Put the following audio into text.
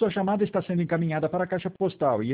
sua chamada está sendo encaminhada para a caixa postal e